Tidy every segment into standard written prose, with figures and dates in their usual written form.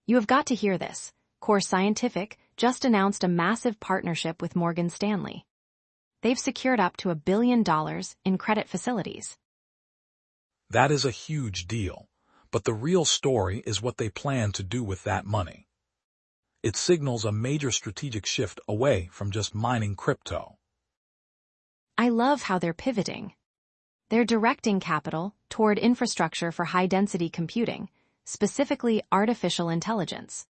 You have got to hear this. Core Scientific just announced a massive partnership with Morgan Stanley. They've secured up to $1 billion in credit facilities. That is a huge deal, but the real story is what they plan to do with that money. It signals a major strategic shift away from just mining crypto. I love how they're pivoting. They're directing capital toward infrastructure for high-density computing, specifically artificial intelligence.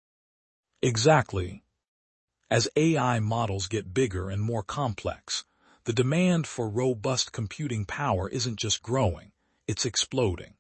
Exactly. As AI models get bigger and more complex, the demand for robust computing power isn't just growing, it's exploding.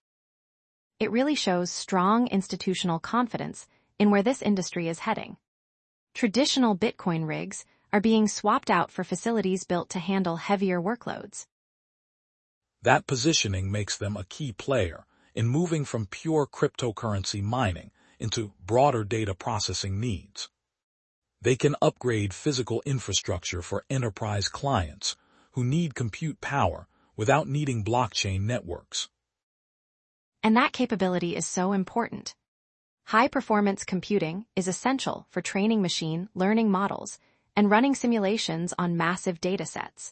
It really shows strong institutional confidence in where this industry is heading. Traditional Bitcoin rigs are being swapped out for facilities built to handle heavier workloads. That positioning makes them a key player in moving from pure cryptocurrency mining into broader data processing needs. They can upgrade physical infrastructure for enterprise clients who need compute power without needing blockchain networks. And that capability is so important. High-performance computing is essential for training machine learning models and running simulations on massive datasets.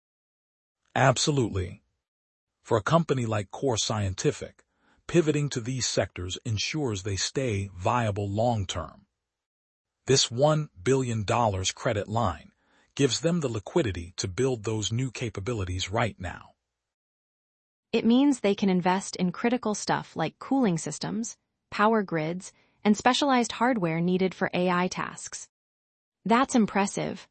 Absolutely. For a company like Core Scientific, pivoting to these sectors ensures they stay viable long-term. This $1 billion credit line gives them the liquidity to build those new capabilities right now. It means they can invest in critical stuff like cooling systems, power grids, and specialized hardware needed for AI tasks. That's impressive.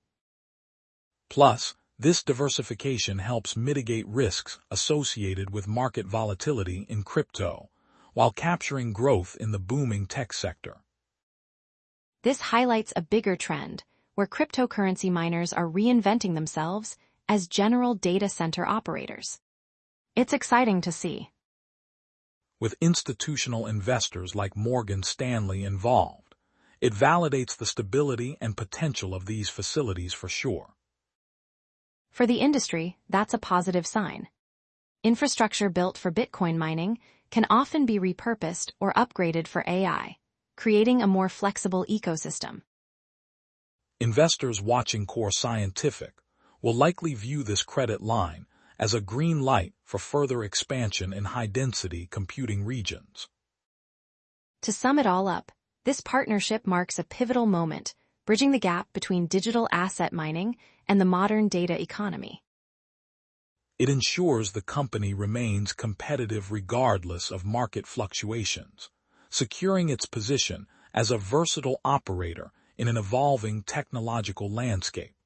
Plus, this diversification helps mitigate risks associated with market volatility in crypto, while capturing growth in the booming tech sector. This highlights a bigger trend, where cryptocurrency miners are reinventing themselves as general data center operators. It's exciting to see. With institutional investors like Morgan Stanley involved, it validates the stability and potential of these facilities for sure. For the industry, that's a positive sign. Infrastructure built for Bitcoin mining can often be repurposed or upgraded for AI, creating a more flexible ecosystem. Investors watching Core Scientific will likely view this credit line as a green light for further expansion in high-density computing regions. To sum it all up, this partnership marks a pivotal moment, bridging the gap between digital asset mining and the modern data economy. It ensures the company remains competitive regardless of market fluctuations, securing its position as a versatile operator in an evolving technological landscape.